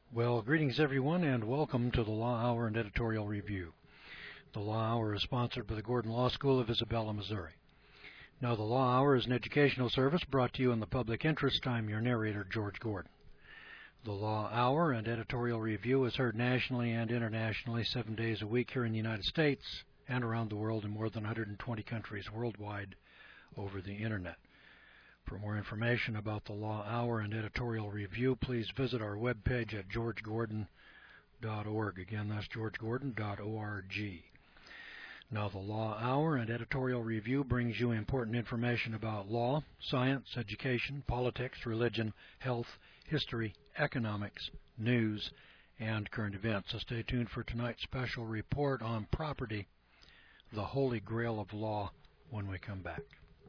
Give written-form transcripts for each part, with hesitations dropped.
Well, greetings everyone, and welcome to the Law Hour and Editorial Review. The Law Hour is sponsored by the Gordon Law School of Isabella, Missouri. Now, the Law Hour is an educational service brought to you in the public interest. I'm your narrator, George Gordon. The Law Hour and Editorial Review is heard nationally and internationally 7 days a week here in the United States and around the world in more than 120 countries worldwide over the Internet. For more information about the Law Hour and Editorial Review, please visit our webpage at georgegordon.org. Again, that's georgegordon.org. Now, the Law Hour and Editorial Review brings you important information about law, science, education, politics, religion, health, history, economics, news, and current events. So stay tuned for tonight's special report on property, the Holy Grail of law, when we come back.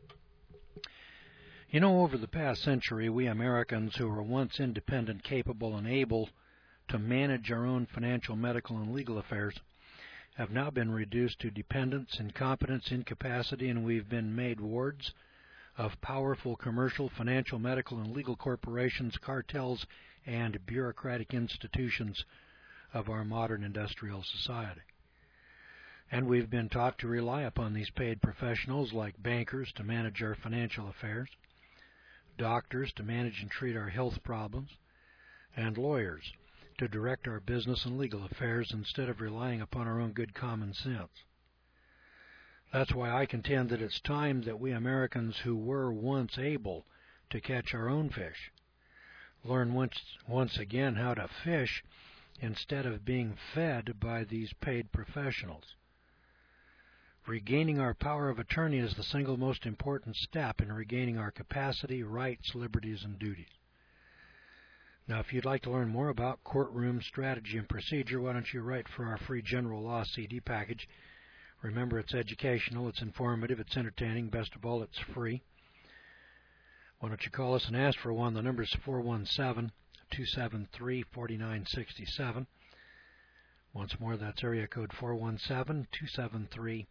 You know, over the past century, we Americans who were once independent, capable, and able to manage our own financial, medical, and legal affairs have now been reduced to dependence, incompetence, incapacity, and we've been made wards of powerful commercial, financial, medical, and legal corporations, cartels, and bureaucratic institutions of our modern industrial society. And we've been taught to rely upon these paid professionals like bankers to manage our financial affairs, doctors to manage and treat our health problems, and lawyers to direct our business and legal affairs instead of relying upon our own good common sense. That's why I contend that it's time that we Americans who were once able to catch our own fish learn once again how to fish instead of being fed by these paid professionals. Regaining our power of attorney is the single most important step in regaining our capacity, rights, liberties, and duties. Now, if you'd like to learn more about courtroom strategy and procedure, why don't you write for our free general law CD package? Remember, it's educational, it's informative, it's entertaining, best of all, it's free. Why don't you call us and ask for one? The number is 417-273-4967. Once more, that's area code 417-273-4967.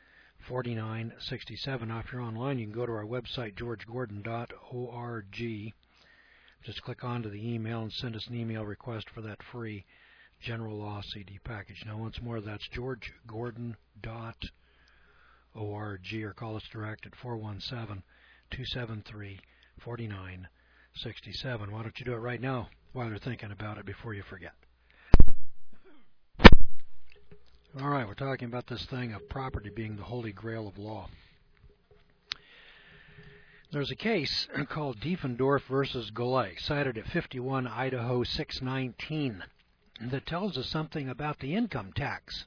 Now, if you're online, you can go to our website, georgegordon.org. Just click onto the email and send us an email request for that free General Law CD package. Now, once more, that's georgegordon.org, or call us direct at 417-273-4967. Why don't you do it right now while you're thinking about it before you forget? All right, we're talking about this thing of property being the holy grail of law. There's a case called Diefendorf versus Golay, cited at 51 Idaho 619, that tells us something about the income tax.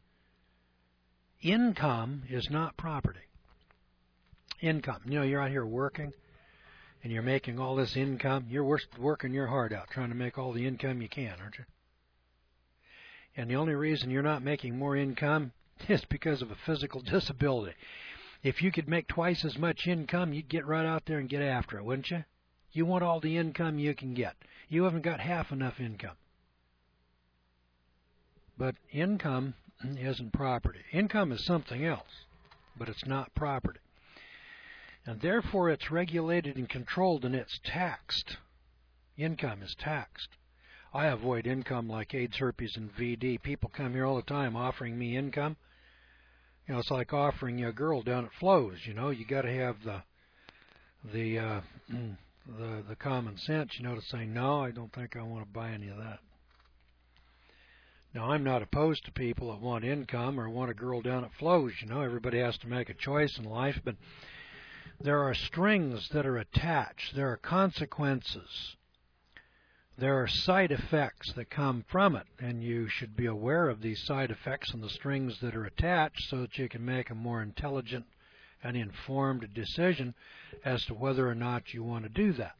Income is not property. Income. You know, you're out here working, and you're making all this income. You're working your heart out, trying to make all the income you can, aren't you? And the only reason you're not making more income is because of a physical disability. If you could make twice as much income, you'd get right out there and get after it, wouldn't you? You want all the income you can get. You haven't got half enough income. But income isn't property. Income is something else, but it's not property. And therefore, it's regulated and controlled, and it's taxed. Income is taxed. I avoid income like AIDS, herpes, and VD. People come here all the time offering me income. You know, it's like offering you a girl down at Flo's. You know, you got to have the common sense, you know, to say no. I don't think I want to buy any of that. Now, I'm not opposed to people that want income or want a girl down at Flo's. You know, everybody has to make a choice in life, but there are strings that are attached. There are consequences. There are side effects that come from it, and you should be aware of these side effects and the strings that are attached so that you can make a more intelligent and informed decision as to whether or not you want to do that.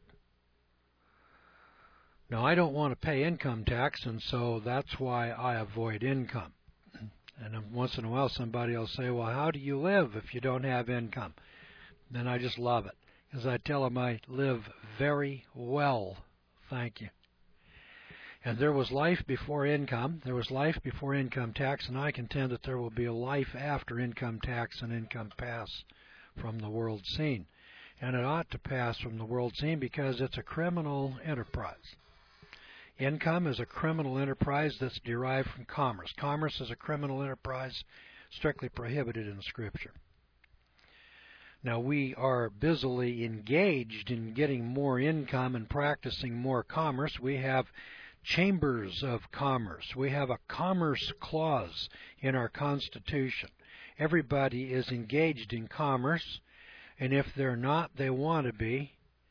Now, I don't want to pay income tax, and so that's why I avoid income. And once in a while somebody will say, well, how do you live if you don't have income? Then I just love it, because I tell them I live very well, thank you. And there was life before income. There was life before income tax, and I contend that there will be a life after income tax and income pass from the world scene. And it ought to pass from the world scene because it's a criminal enterprise. Income is a criminal enterprise that's derived from commerce. Commerce is a criminal enterprise strictly prohibited in Scripture. Now, we are busily engaged in getting more income and practicing more commerce. We have chambers of commerce. We have a commerce clause in our Constitution. Everybody is engaged in commerce, and if they're not, they want to be,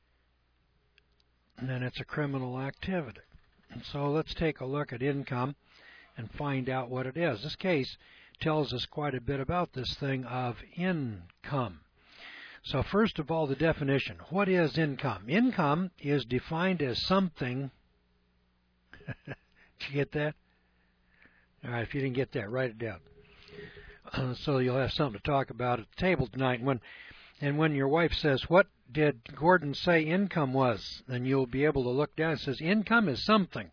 then it's a criminal activity. And so let's take a look at income and find out what it is. This case tells us quite a bit about this thing of income. So first of all, the definition. What is income? Income is defined as something. Did you get that? All right, if you didn't get that, write it down. So you'll have something to talk about at the table tonight. And when your wife says, what did Gordon say income was? Then you'll be able to look down. It says income is something.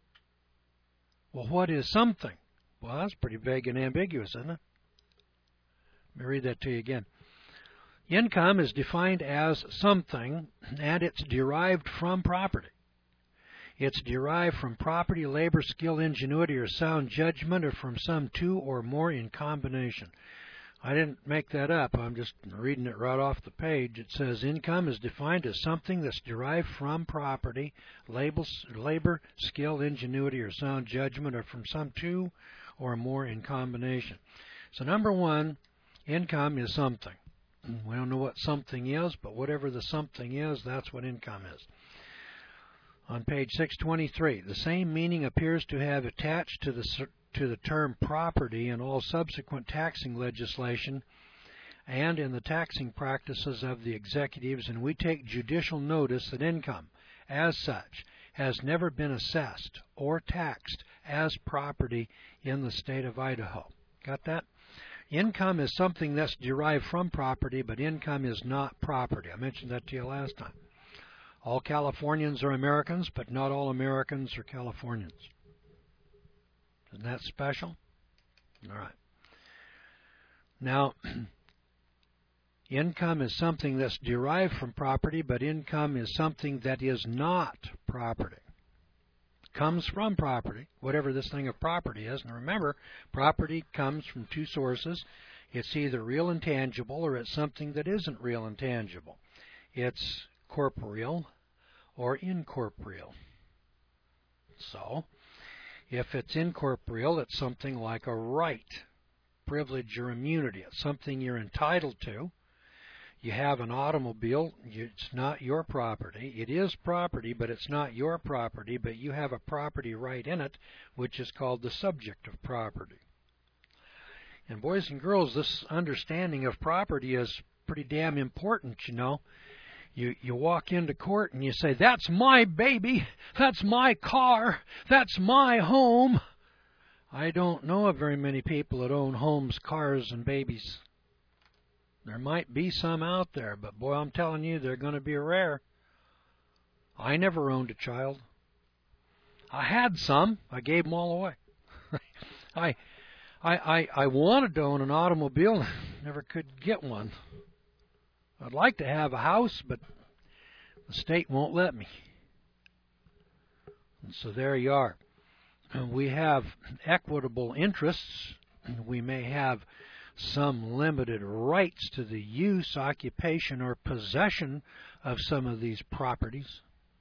Well, what is something? Well, that's pretty vague and ambiguous, isn't it? Let me read that to you again. Income is defined as something, and it's derived from property. It's derived from property, labor, skill, ingenuity, or sound judgment, or from some two or more in combination. I didn't make that up. I'm just reading it right off the page. It says income is defined as something that's derived from property, labor, skill, ingenuity, or sound judgment, or from some two or more in combination. So number one, income is something. We don't know what something is, but whatever the something is, that's what income is. On page 623, the same meaning appears to have attached to the term property in all subsequent taxing legislation and in the taxing practices of the executives, and we take judicial notice that income, as such, has never been assessed or taxed as property in the state of Idaho. Got that? Income is something that's derived from property, but income is not property. I mentioned that to you last time. All Californians are Americans, but not all Americans are Californians. Isn't that special? All right. Now, income is something that's derived from property, but income is something that is not property. Comes from property, whatever this thing of property is. And remember, property comes from two sources. It's either real and tangible, or it's something that isn't real and tangible. It's corporeal or incorporeal. So, if it's incorporeal, it's something like a right, privilege, or immunity. It's something you're entitled to. You have an automobile. It's not your property. It is property, but it's not your property, but you have a property right in it, which is called the subject of property. And boys and girls, this understanding of property is pretty damn important, you know. You walk into court and you say, that's my baby, that's my car, that's my home. I don't know of very many people that own homes, cars, and babies. There might be some out there, but boy, I'm telling you, they're going to be rare. I never owned a child. I had some. I gave them all away. I wanted to own an automobile, never could get one. I'd like to have a house, but the state won't let me. And so there you are. We have equitable interests. We may have some limited rights to the use, occupation, or possession of some of these properties.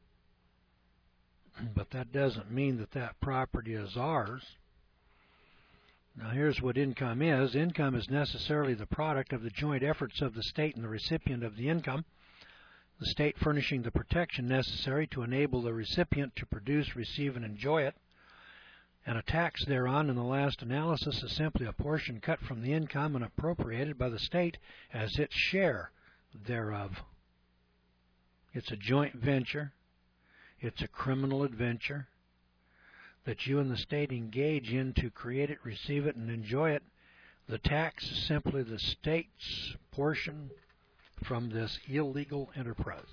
But that doesn't mean that that property is ours. Now here's what income is. Income is necessarily the product of the joint efforts of the state and the recipient of the income, the state furnishing the protection necessary to enable the recipient to produce, receive, and enjoy it. And a tax thereon, in the last analysis, is simply a portion cut from the income and appropriated by the state as its share thereof. It's a joint venture. It's a criminal adventure that you and the state engage in to create it, receive it, and enjoy it. The tax is simply the state's portion from this illegal enterprise.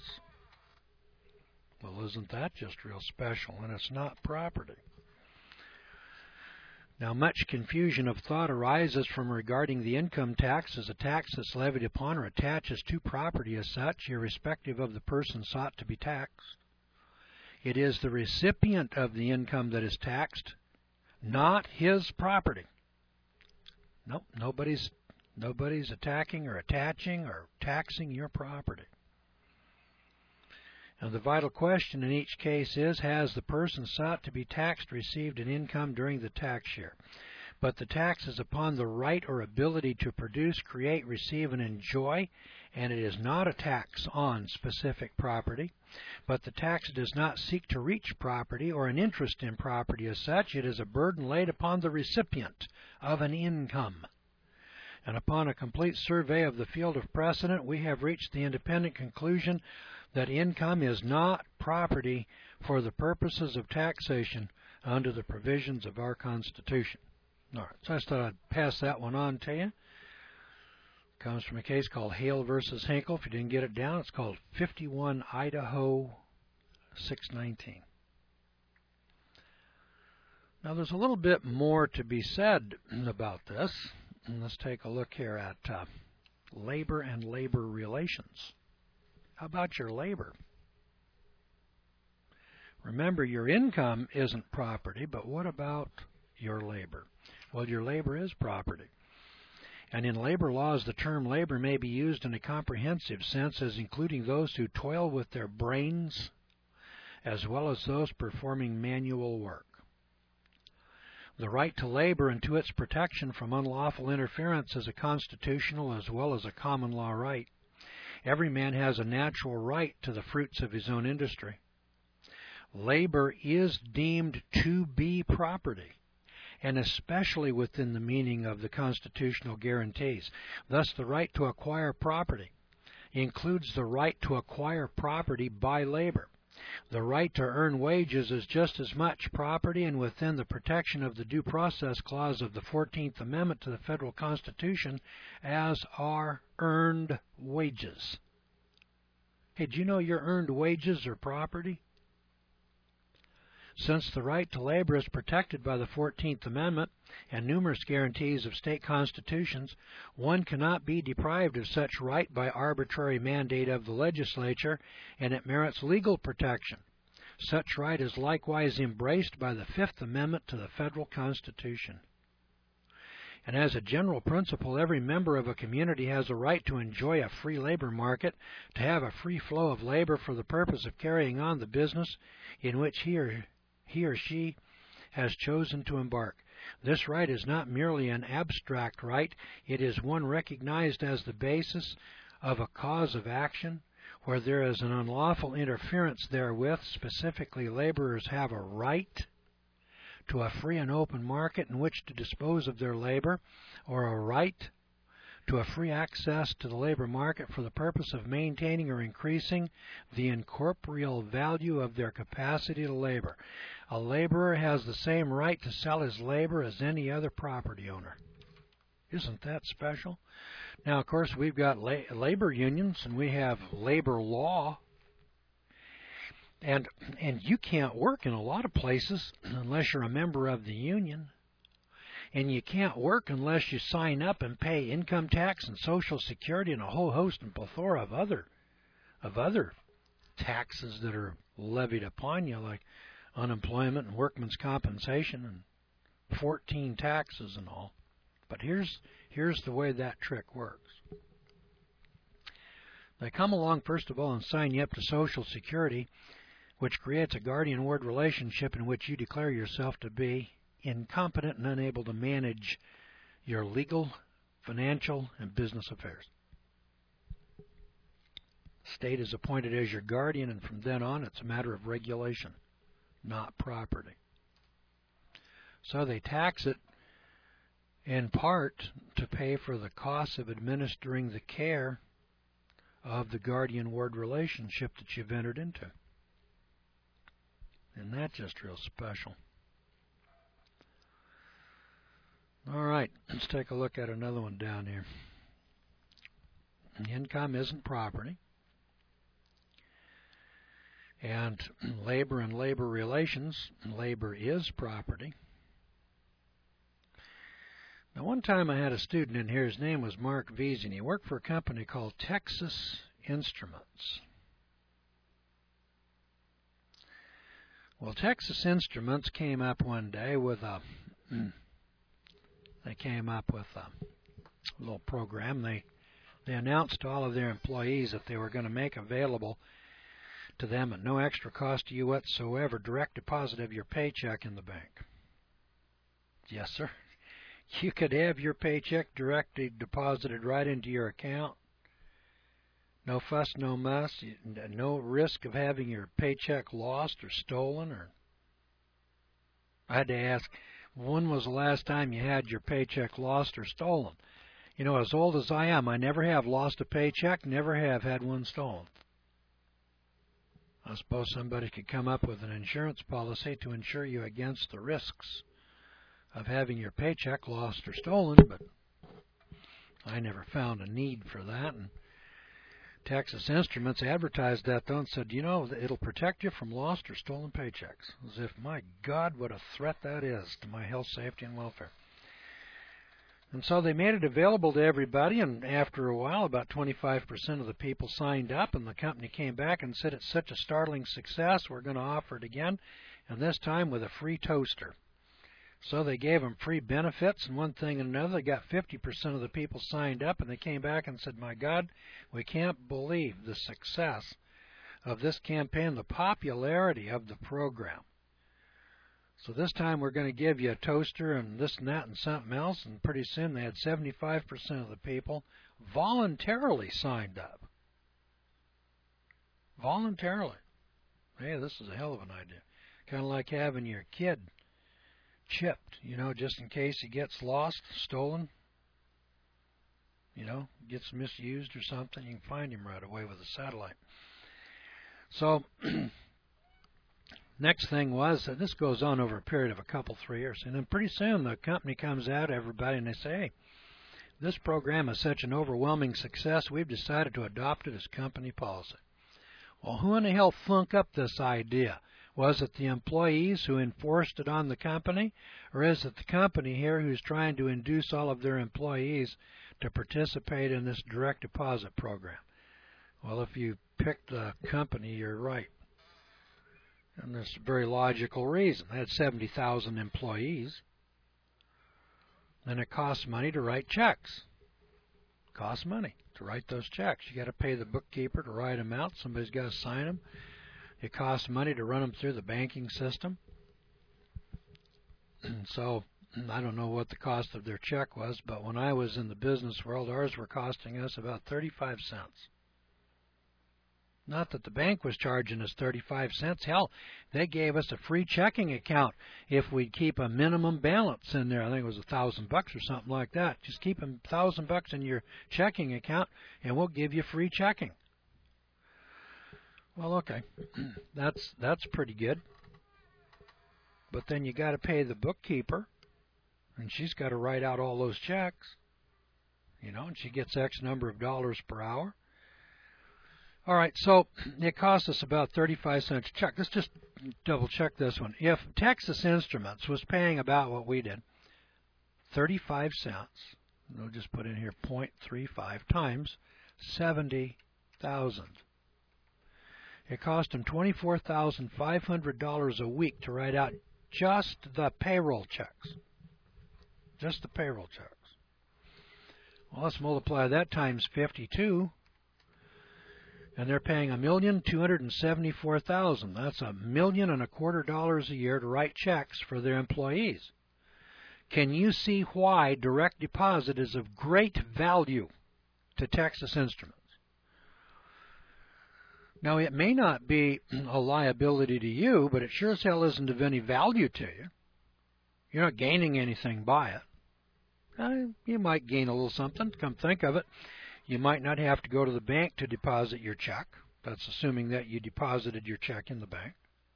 Well, isn't that just real special? And it's not property. Now, much confusion of thought arises from regarding the income tax as a tax that's levied upon or attaches to property as such, irrespective of the person sought to be taxed. It is the recipient of the income that is taxed, not his property. Nope, nobody's attacking or attaching or taxing your property. And the vital question in each case is, has the person sought to be taxed received an income during the tax year? But the tax is upon the right or ability to produce, create, receive, and enjoy, and it is not a tax on specific property. But the tax does not seek to reach property or an interest in property as such. It is a burden laid upon the recipient of an income. And upon a complete survey of the field of precedent, we have reached the independent conclusion that income is not property for the purposes of taxation under the provisions of our Constitution. All right, so I just thought I'd pass that one on to you. Comes from a case called Hale versus Hinkle. If you didn't get it down, it's called 51 Idaho 619. Now, there's a little bit more to be said about this. And let's take a look here at labor and labor relations. How about your labor? Remember, your income isn't property, but what about your labor? Well, your labor is property. And in labor laws, the term labor may be used in a comprehensive sense as including those who toil with their brains, as well as those performing manual work. The right to labor and to its protection from unlawful interference is a constitutional as well as a common law right. Every man has a natural right to the fruits of his own industry. Labor is deemed to be property, and especially within the meaning of the constitutional guarantees. Thus, the right to acquire property includes the right to acquire property by labor. The right to earn wages is just as much property and within the protection of the Due Process Clause of the 14th Amendment to the Federal Constitution as are earned wages. Hey, do you know your earned wages are property? Since the right to labor is protected by the 14th Amendment and numerous guarantees of state constitutions, one cannot be deprived of such right by arbitrary mandate of the legislature, and it merits legal protection. Such right is likewise embraced by the Fifth Amendment to the Federal Constitution. And as a general principle, every member of a community has a right to enjoy a free labor market, to have a free flow of labor for the purpose of carrying on the business in which he or she has chosen to embark. This right is not merely an abstract right, it is one recognized as the basis of a cause of action. Where there is an unlawful interference therewith, specifically laborers have a right to a free and open market in which to dispose of their labor, or a right to a free access to the labor market for the purpose of maintaining or increasing the incorporeal value of their capacity to labor. A laborer has the same right to sell his labor as any other property owner. Isn't that special? Now, of course, we've got labor unions and we have labor law. And you can't work in a lot of places unless you're a member of the union. And you can't work unless you sign up and pay income tax and Social Security and a whole host and plethora of other taxes that are levied upon you, like unemployment and workman's compensation and 14 taxes and all. But here's the way that trick works. They come along, first of all, and sign you up to Social Security, which creates a guardian-ward relationship in which you declare yourself to be incompetent and unable to manage your legal, financial, and business affairs. State is appointed as your guardian, and from then on it's a matter of regulation, not property. So they tax it in part to pay for the costs of administering the care of the guardian-ward relationship that you've entered into. And that's just real special. All right, let's take a look at another one down here. Income isn't property. And labor and labor relations, labor is property. Now, one time I had a student in here, his name was Mark Veazey, and he worked for a company called Texas Instruments. Well, Texas Instruments came up one day with a little program. They announced to all of their employees that they were going to make available to them at no extra cost to you whatsoever direct deposit of your paycheck in the bank. Yes, sir. You could have your paycheck directly deposited right into your account. No fuss, no muss, no risk of having your paycheck lost or stolen. I had to ask, when was the last time you had your paycheck lost or stolen? You know, as old as I am, I never have lost a paycheck, never have had one stolen. I suppose somebody could come up with an insurance policy to insure you against the risks of having your paycheck lost or stolen, but I never found a need for that. And Texas Instruments advertised that, though, and said, you know, it'll protect you from lost or stolen paychecks. As if, my God, what a threat that is to my health, safety, and welfare. And so they made it available to everybody, and after a while, about 25% of the people signed up, and the company came back and said, it's such a startling success, we're going to offer it again, and this time with a free toaster. So they gave them free benefits and one thing and another. They got 50% of the people signed up, and they came back and said, my God, we can't believe the success of this campaign, the popularity of the program. So this time we're going to give you a toaster and this and that and something else, and pretty soon they had 75% of the people voluntarily signed up. Voluntarily. Hey, this is a hell of an idea. Kind of like having your kid chipped, you know, just in case he gets lost, stolen, you know, gets misused or something, you can find him right away with a satellite. So, next thing was, this goes on over a period of a couple, 3 years, and then pretty soon the company comes out, everybody, and they say, hey, this program is such an overwhelming success, we've decided to adopt it as company policy. Well, who in the hell thunk up this idea? Was it the employees who enforced it on the company, or is it the company here who's trying to induce all of their employees to participate in this direct deposit program? Well, if you pick the company, you're right. And there's a very logical reason. They had 70,000 employees, and it costs money to write checks. It costs money to write those checks. You got to pay the bookkeeper to write them out. Somebody's got to sign them. It costs money to run them through the banking system. So I don't know what the cost of their check was, but when I was in the business world, ours were costing us about 35 cents. Not that the bank was charging us 35 cents. Hell, they gave us a free checking account if we'd keep a minimum balance in there. I think it was $1,000 or something like that. Just keep $1,000 in your checking account, and we'll give you free checking. Well, okay, that's pretty good. But then you got to pay the bookkeeper, and she's got to write out all those checks, you know, and she gets X number of dollars per hour. All right, so it costs us about 35 cents a check. Let's just double check this one. If Texas Instruments was paying about what we did, 35 cents, we'll just put in here 0.35 times 70,000. It cost them $24,500 a week to write out just the payroll checks. Just the payroll checks. Well, let's multiply that times 52. And they're paying $1,274,000. That's $1.25 million a year to write checks for their employees. Can you see why direct deposit is of great value to Texas Instruments? Now, it may not be a liability to you, but it sure as hell isn't of any value to you. You're not gaining anything by it. You might gain a little something, come think of it. You might not have to go to the bank to deposit your check. That's assuming that you deposited your check in the bank.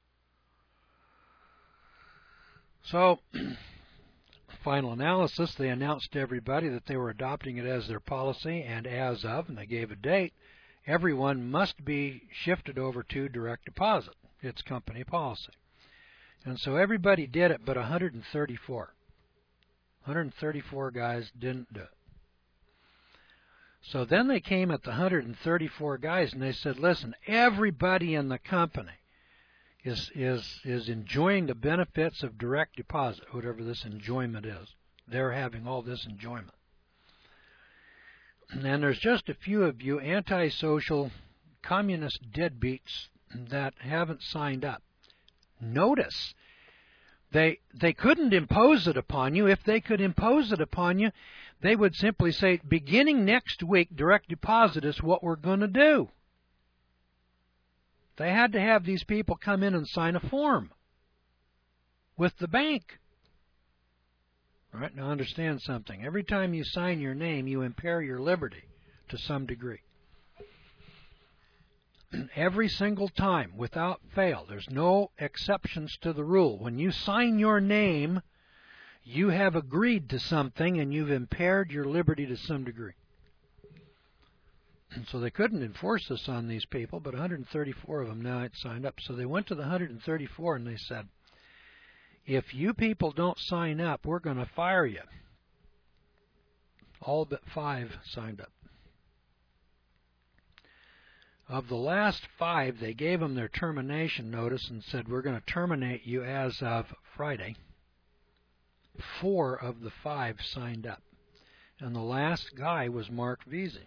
So, final analysis, they announced to everybody that they were adopting it as their policy, and as of, and they gave a date, everyone must be shifted over to direct deposit. It's company policy. And so everybody did it but 134. 134 guys didn't do it. So then they came at the 134 guys and they said, listen, everybody in the company is enjoying the benefits of direct deposit, whatever this enjoyment is. They're having all this enjoyment. And there's just a few of you antisocial communist deadbeats that haven't signed up. Notice, they couldn't impose it upon you. If they could impose it upon you, they would simply say, beginning next week, direct deposit is what we're going to do. They had to have these people come in and sign a form with the bank. All right, now understand something. Every time you sign your name, you impair your liberty to some degree. Every single time, without fail. There's no exceptions to the rule. When you sign your name, you have agreed to something and you've impaired your liberty to some degree. So they couldn't enforce this on these people, but 134 of them now had signed up. So they went to the 134 and they said, if you people don't sign up, we're going to fire you. All but 5 signed up. Of the last 5, they gave them their termination notice and said, we're going to terminate you as of Friday. 4 of the 5 signed up. And the last guy was Mark Veazey,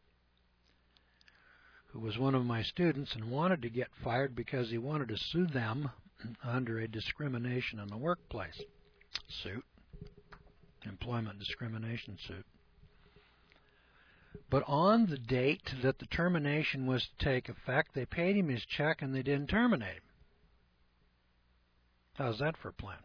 who was one of my students and wanted to get fired because he wanted to sue them under a discrimination in the workplace suit, employment discrimination suit. But on the date that the termination was to take effect, they paid him his check and they didn't terminate him. How's that for a plan?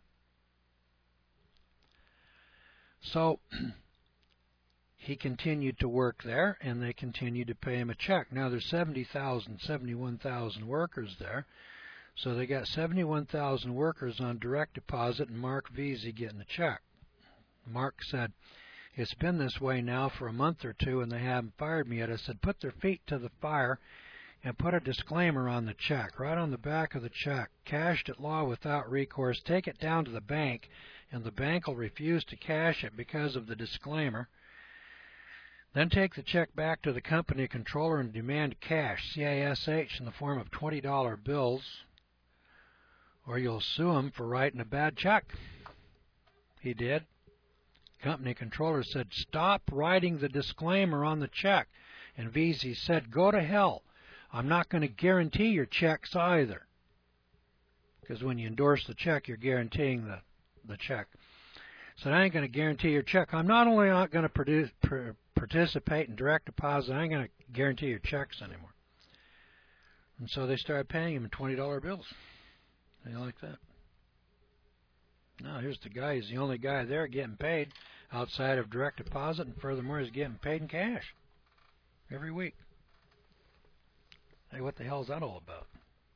So he continued to work there, and they continued to pay him a check. Now there's 71,000 workers there, so they got 71,000 workers on direct deposit, and Mark Veazey getting the check. Mark said, it's been this way now for a month or 2, and they haven't fired me yet. I said, put their feet to the fire and put a disclaimer on the check, right on the back of the check. Cashed at law without recourse. Take it down to the bank, and the bank will refuse to cash it because of the disclaimer. Then take the check back to the company controller and demand cash, CASH, in the form of $20 bills, or you'll sue him for writing a bad check. He did. Company controller said, stop writing the disclaimer on the check. And Veazey said, go to hell. I'm not going to guarantee your checks either. Because when you endorse the check, you're guaranteeing the check. So I ain't going to guarantee your check. I'm not only not going to participate in direct deposit, I ain't going to guarantee your checks anymore. And so they started paying him $20 bills. How do you like that? Now here's the guy. He's the only guy there getting paid outside of direct deposit, and furthermore, he's getting paid in cash every week. Hey, what the hell is that all about?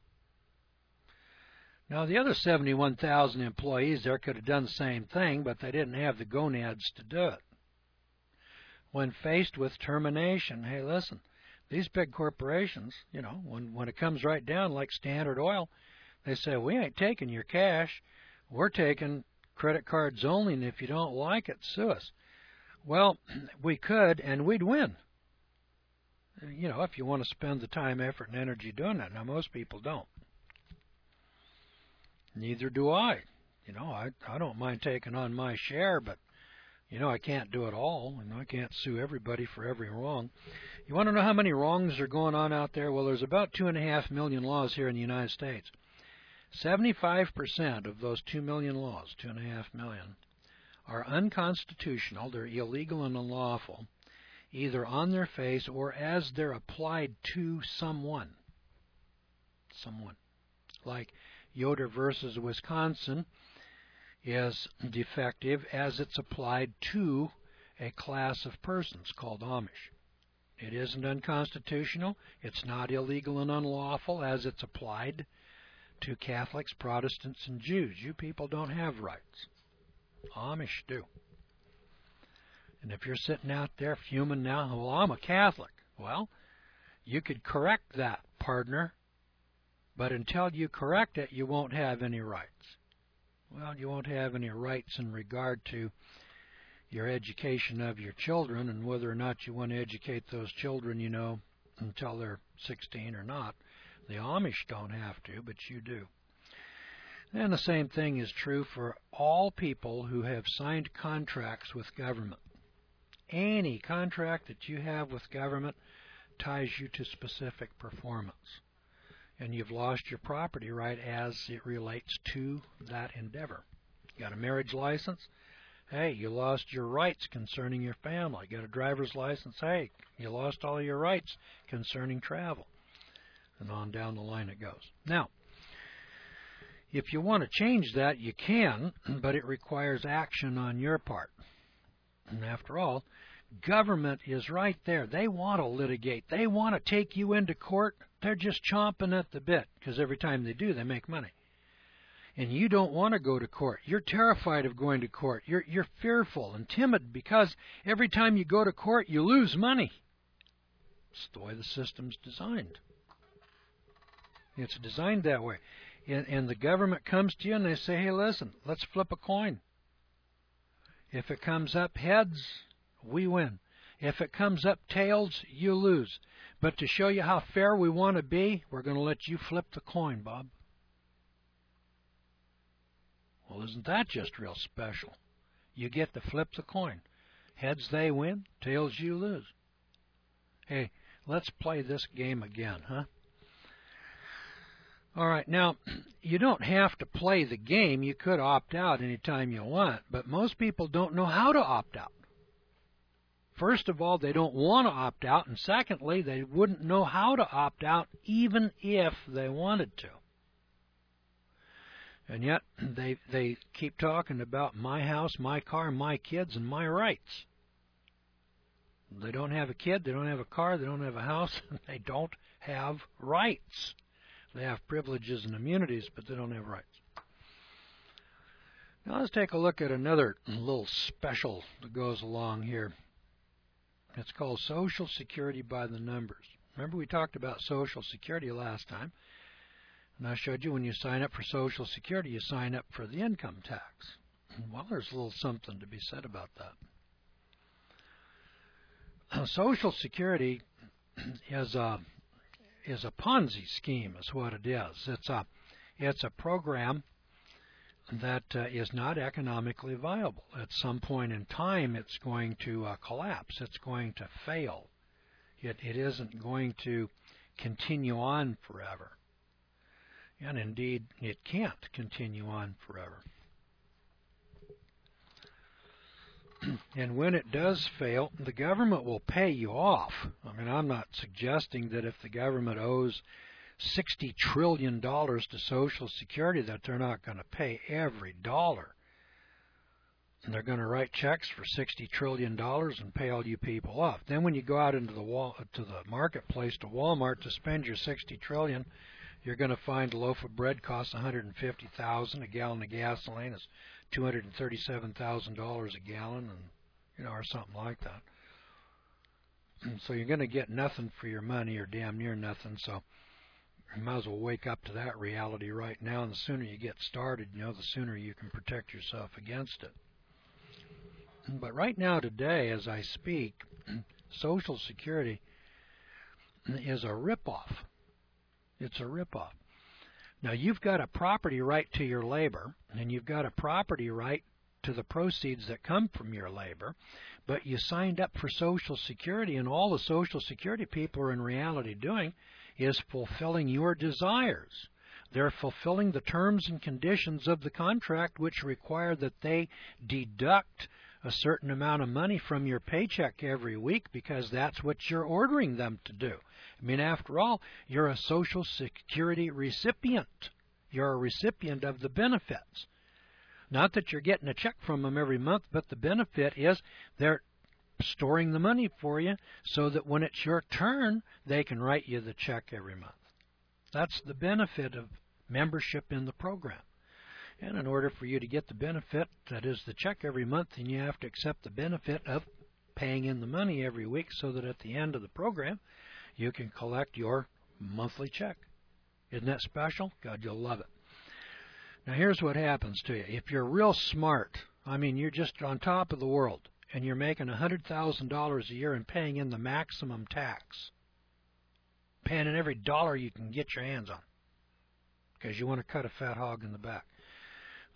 Now, the other 71,000 employees there could have done the same thing, but they didn't have the gonads to do it. When faced with termination, hey, listen, these big corporations, you know, when it comes right down, like Standard Oil, they say, we ain't taking your cash. We're taking credit cards only, and if you don't like it, sue us. Well, we could, and we'd win. You know, if you want to spend the time, effort, and energy doing that. Now, most people don't. Neither do I. You know, I don't mind taking on my share, but, you know, I can't do it all, and I can't sue everybody for every wrong. You want to know how many wrongs are going on out there? Well, there's about 2.5 million laws here in the United States. 75% of those 2 million laws, 2.5 million, are unconstitutional. They're illegal and unlawful, either on their face or as they're applied to someone. Like Yoder versus Wisconsin is defective as it's applied to a class of persons called Amish. It isn't unconstitutional. It's not illegal and unlawful as it's applied to Catholics, Protestants, and Jews. You people don't have rights. Amish do. And if you're sitting out there fuming now, well, I'm a Catholic. Well, you could correct that, partner, but until you correct it, you won't have any rights. Well, you won't have any rights in regard to your education of your children and whether or not you want to educate those children, you know, until they're 16 or not. The Amish don't have to, but you do. And the same thing is true for all people who have signed contracts with government. Any contract that you have with government ties you to specific performance. And you've lost your property right as it relates to that endeavor. You got a marriage license? Hey, you lost your rights concerning your family. Got a driver's license? Hey, you lost all your rights concerning travel. And on down the line it goes. Now, if you want to change that, you can, but it requires action on your part. And after all, government is right there. They want to litigate. They want to take you into court. They're just chomping at the bit, because every time they do, they make money. And you don't want to go to court. You're terrified of going to court. You're fearful and timid because every time you go to court, you lose money. It's the way the system's designed. It's designed that way. And the government comes to you and they say, hey, listen, let's flip a coin. If it comes up heads, we win. If it comes up tails, you lose. But to show you how fair we want to be, we're going to let you flip the coin, Bob. Well, isn't that just real special? You get to flip the coin. Heads, they win. Tails, you lose. Hey, let's play this game again, huh? All right, now, you don't have to play the game. You could opt out anytime you want, but most people don't know how to opt out. First of all, they don't want to opt out, and secondly, they wouldn't know how to opt out even if they wanted to. And yet, they keep talking about my house, my car, my kids, and my rights. They don't have a kid, they don't have a car, they don't have a house, and they don't have rights. They have privileges and immunities, but they don't have rights. Now let's take a look at another little special that goes along here. It's called Social Security by the numbers. Remember we talked about Social Security last time, and I showed you when you sign up for Social Security, you sign up for the income tax. Well, there's a little something to be said about that. Social Security is a Ponzi scheme, is what it is. It's a program that is not economically viable. At some point in time, it's going to collapse. It's going to fail. It isn't going to continue on forever. And indeed, it can't continue on forever. And when it does fail, the government will pay you off. I mean, I'm not suggesting that if the government owes $60 trillion to Social Security that they're not going to pay every dollar. And they're going to write checks for $60 trillion and pay all you people off. Then when you go out into the marketplace to Walmart to spend your $60 trillion, you're going to find a loaf of bread costs $150,000, a gallon of gasoline is $237,000 a gallon, and or something like that. And so you're going to get nothing for your money, or damn near nothing. So you might as well wake up to that reality right now. And the sooner you get started, the sooner you can protect yourself against it. But right now, today, as I speak, Social Security is a ripoff. It's a ripoff. Now, you've got a property right to your labor, and you've got a property right to the proceeds that come from your labor, but you signed up for Social Security, and all the Social Security people are in reality doing is fulfilling your desires. They're fulfilling the terms and conditions of the contract, which require that they deduct a certain amount of money from your paycheck every week because that's what you're ordering them to do. I mean, after all, you're a Social Security recipient. You're a recipient of the benefits. Not that you're getting a check from them every month, but the benefit is they're storing the money for you so that when it's your turn, they can write you the check every month. That's the benefit of membership in the program. And in order for you to get the benefit, that is the check every month, then you have to accept the benefit of paying in the money every week so that at the end of the program, you can collect your monthly check. Isn't that special? God, you'll love it. Now, here's what happens to you. If you're real smart, I mean, you're just on top of the world, and you're making $100,000 a year and paying in the maximum tax, paying in every dollar you can get your hands on, because you want to cut a fat hog in the back.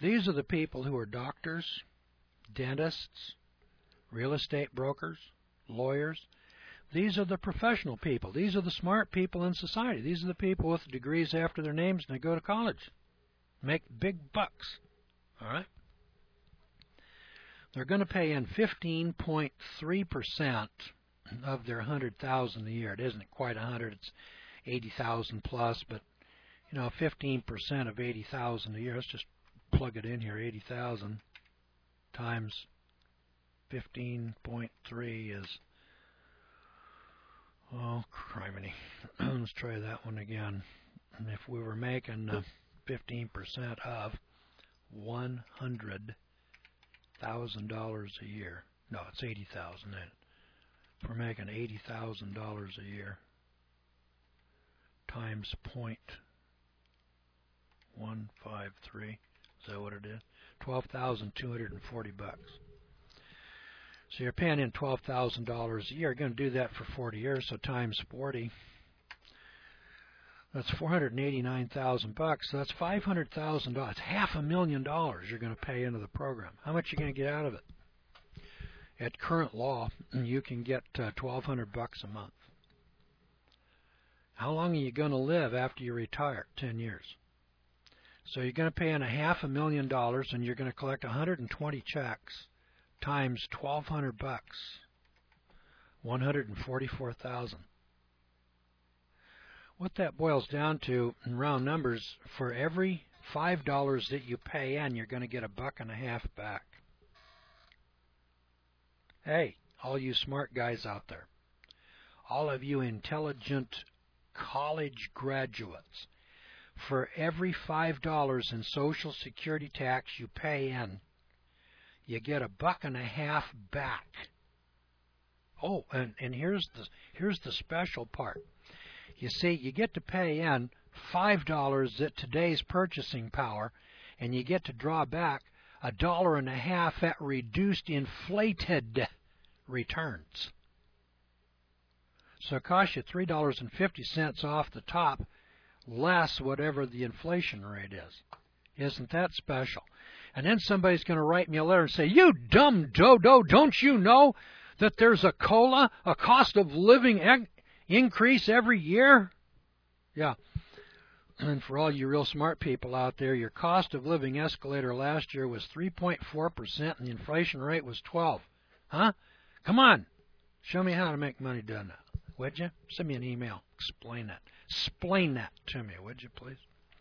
These are the people who are doctors, dentists, real estate brokers, lawyers. These are the professional people. These are the smart people in society. These are the people with degrees after their names, and they go to college. Make big bucks. All right? They're going to pay in 15.3% of their $100,000 a year. It isn't quite 100, it's 80,000 plus, but 15% of 80,000 a year. Let's just plug it in here. 80,000 times 15.3 is, oh, criminy. Let's try that one again. And if we were making 15% of $100,000 a year, no, it's 80,000 then. If we're making $80,000 a year times 0.153, is that what it is? $12,240 bucks. So you're paying in $12,000 a year. You're going to do that for 40 years, so times 40. That's $489,000 bucks. So that's $500,000. $500,000 you're going to pay into the program. How much are you going to get out of it? At current law, you can get $1,200 bucks a month. How long are you going to live after you retire? 10 years. So you're going to pay in $500,000, and you're going to collect 120 checks times $1,200 bucks. $144,000. What that boils down to, in round numbers, for every $5 that you pay in, you're going to get $1.50 back. Hey, all you smart guys out there, all of you intelligent college graduates, for every $5 in Social Security tax you pay in, you get $1.50 back. Oh, and here's the special part. You see, you get to pay in $5 at today's purchasing power, and you get to draw back $1.50 at reduced inflated returns. So it costs you $3.50 off the top, less whatever the inflation rate is. Isn't that special? And then somebody's going to write me a letter and say, "You dumb dodo, don't you know that there's a COLA, a cost of living increase every year?" Yeah. And for all you real smart people out there, your cost of living escalator last year was 3.4% and the inflation rate was 12%. Huh? Come on. Show me how to make money doing that, would you? Send me an email. Explain that. Explain that to me, would you, please?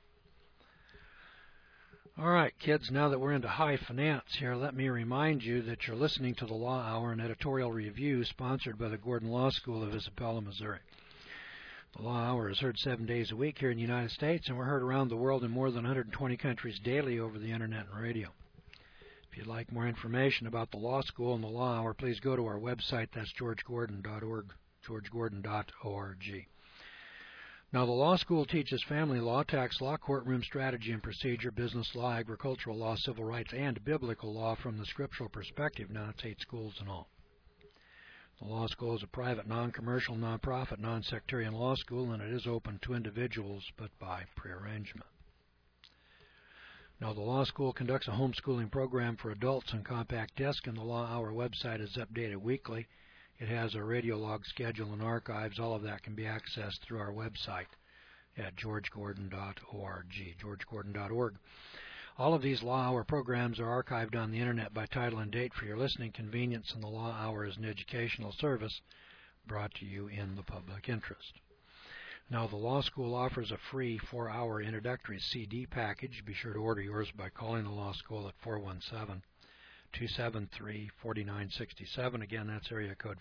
All right, kids, now that we're into high finance here, let me remind you that you're listening to the Law Hour, an editorial review sponsored by the Gordon Law School of Isabella, Missouri. The Law Hour is heard 7 days a week here in the United States, and we're heard around the world in more than 120 countries daily over the Internet and radio. If you'd like more information about the Law School and the Law Hour, please go to our website. That's georgegordon.org, georgegordon.org. Now, the law school teaches family law, tax law, courtroom strategy and procedure, business law, agricultural law, civil rights, and biblical law from the scriptural perspective. Now, it's 8 schools in all. The law school is a private, non-commercial, non-profit, non-sectarian law school, and it is open to individuals, but by prearrangement. Now, the law school conducts a homeschooling program for adults on compact disc, and the Law Hour website is updated weekly. It has a radio log schedule and archives. All of that can be accessed through our website at georgegordon.org, georgegordon.org. All of these Law Hour programs are archived on the Internet by title and date for your listening convenience, and the Law Hour is an educational service brought to you in the public interest. Now, the law school offers a free 4-hour introductory CD package. Be sure to order yours by calling the law school at 417-273-4967. Again, that's area code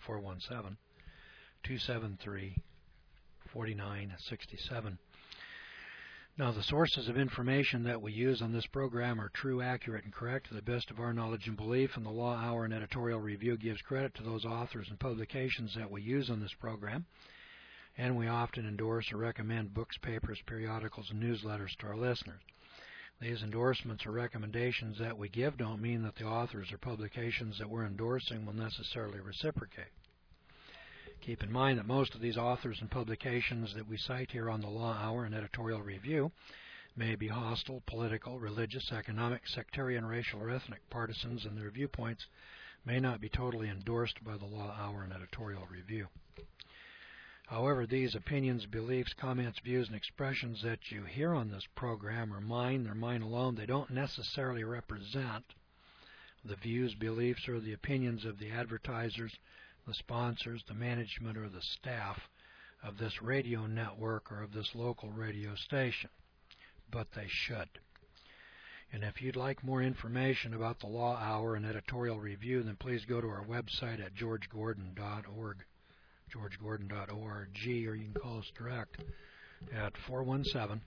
417-273-4967. Now, the sources of information that we use on this program are true, accurate, and correct to the best of our knowledge and belief, and the Law Hour and editorial review gives credit to those authors and publications that we use on this program. And we often endorse or recommend books, papers, periodicals, and newsletters to our listeners. These endorsements or recommendations that we give don't mean that the authors or publications that we're endorsing will necessarily reciprocate. Keep in mind that most of these authors and publications that we cite here on the Law Hour and editorial review may be hostile, political, religious, economic, sectarian, racial, or ethnic partisans, and their viewpoints may not be totally endorsed by the Law Hour and Editorial Review. However, these opinions, beliefs, comments, views, and expressions that you hear on this program are mine. They're mine alone. They don't necessarily represent the views, beliefs, or the opinions of the advertisers, the sponsors, the management, or the staff of this radio network or of this local radio station. But they should. And if you'd like more information about the Law Hour and Editorial Review, then please go to our website at georgegordon.org. georgegordon.org, or you can call us direct at 417-273-4967.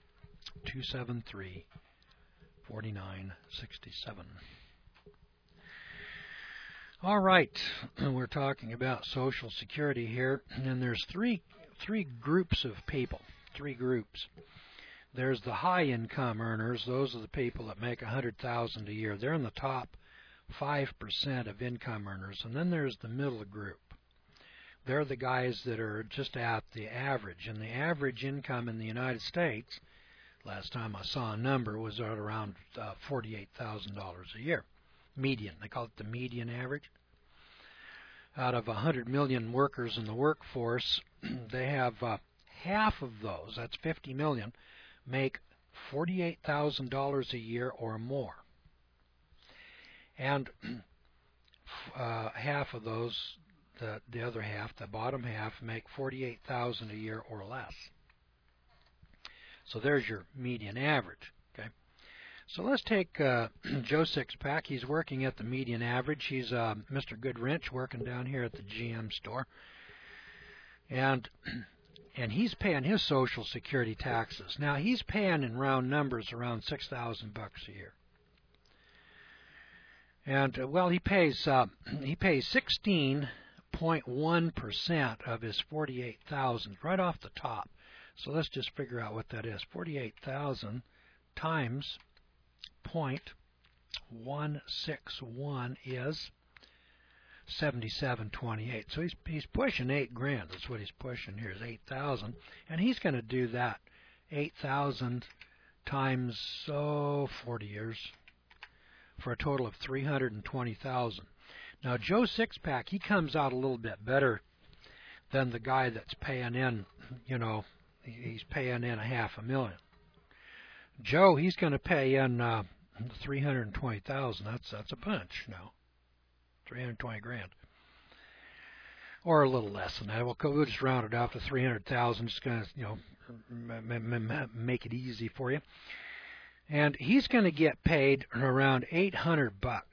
All right, we're talking about Social Security here, and there's three groups of people, three groups. There's the high-income earners. Those are the people that make $100,000 a year. They're in the top 5% of income earners. And then there's the middle group. They're the guys that are just at the average. And the average income in the United States, last time I saw a number, was at around $48,000 a year. Median. They call it the median average. Out of 100 million workers in the workforce, they have half of those, that's 50 million, make $48,000 a year or more. And half of those, the other half, the bottom half, make $48,000 a year or less. So there's your median average. Okay. So let's take Joe Sixpack. He's working at the median average. He's Mr. Goodwrench working down here at the GM store. And he's paying his Social Security taxes. Now, he's paying in round numbers around $6,000 a year. And, well, he pays 16.1% of his $48,000 right off the top. So let's just figure out what that is. $48,000 times 0.161 is $77.28. So he's pushing $8,000. That's what he's pushing here is $8,000, and he's going to do that 8,000 times 40 years for a total of $320,000. Now Joe Sixpack, he comes out a little bit better than the guy that's paying in. You know, he's paying in $500,000. Joe, he's going to pay in $320,000. That's a bunch now. $320,000, or a little less than that. We'll just round it off to $300,000. Just going to make it easy for you. And he's going to get paid around $800.